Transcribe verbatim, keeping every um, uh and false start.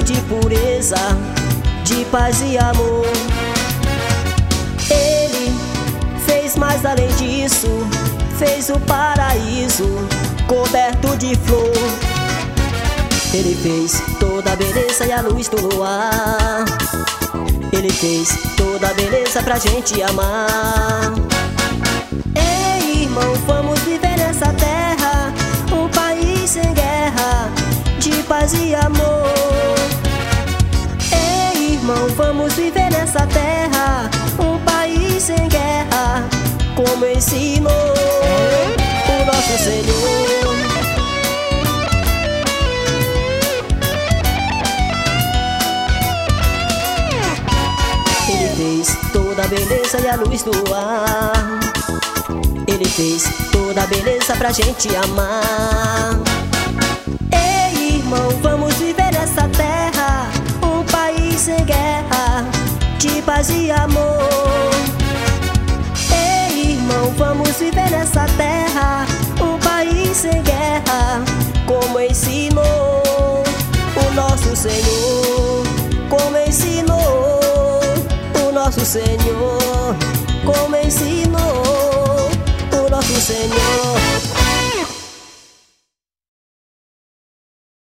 de pureza, de paz e amor. Ele fez mais além disso, fez o paraíso coberto de flor. Ele fez toda a beleza e a luz do luar. Ele fez toda a beleza pra gente amar. Ei, irmão, vamos viver nessa terra, um país sem guerra, de paz e amor. Ei, irmão, vamos viver nessa terra, um país sem guerra, como ensinou o nosso Senhor. Ele fez toda a beleza e a luz do ar. Ele fez toda a beleza pra gente amar. Ei, irmão, vamos viver nessa terra, um país sem guerra, de paz e amor. Ei, irmão, vamos viver nessa terra, um país sem guerra, como ensinou o nosso Senhor. Como ensinou o nosso Senhor, como ensinou o nosso Senhor.